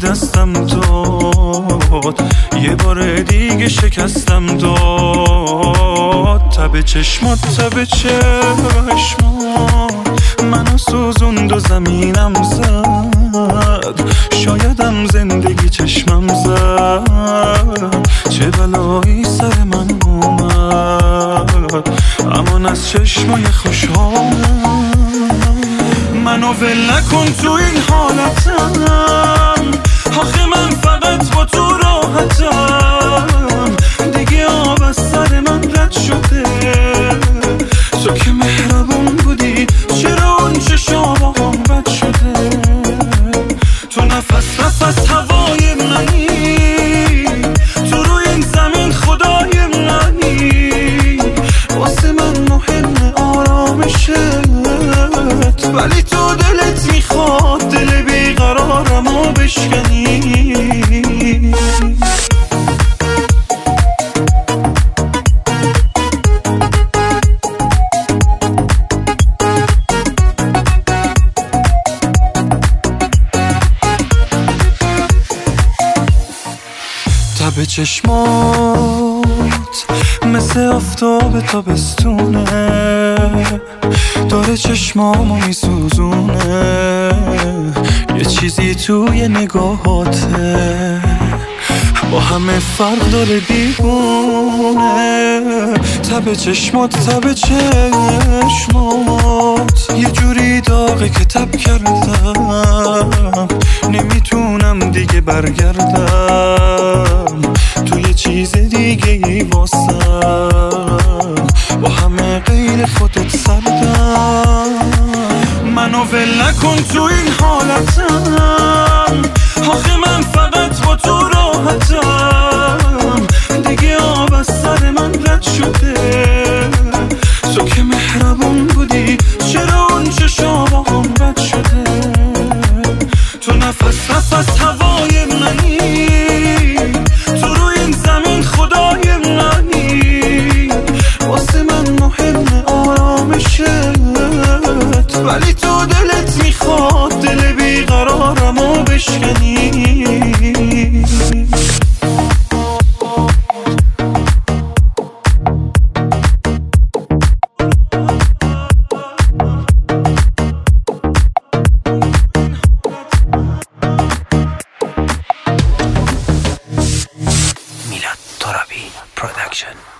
دستم داد، یه بار دیگه شکستم داد. تب چشمات تب چشمات منو سوزوند و زمینم زد، شایدم زندگی چشمم زد. چه بلایی سر من اومد امان از چشمای خوشحالم. منو ول نکن تو این حالتم، آخه من فقط با تو راحتم. دیگه آب از سر من رد شده، تو که مهربون بودی چرا اون چشام آقام بد شده. تو نفس نفس هوای منی، تو روی این زمین خدای منی. واسه من مهم آرامشت، ولی تو دلت میخواد دل بیقرارمو بشکنی. تب چشمات مثل آفتاب تابستونه، داره چشمامو میسوزونه. یه چیزی توی نگاهاته با همه فرق داره دیوونه. تب چشمات تب چشمات یه جوری داغه که تب کردم، نمیتونم دیگه برگردم. تو یه چیز دیگه ای واسم، با همه غیر خودت سردم. منو ول نکن تو این حالتم، آخه من فقط با تو راحتم. دیگه آب از سر من رد شده، تو که مهربون بودی چرا اون چشام آقام بد شده. تو نفس نفس هوای منی، تو روی این زمین خدای منی. واسه من مهم آرامشت، ولی تو دلت میخواد دل بیقرارمو بشکنی. میلاد ترابی پروداکشن.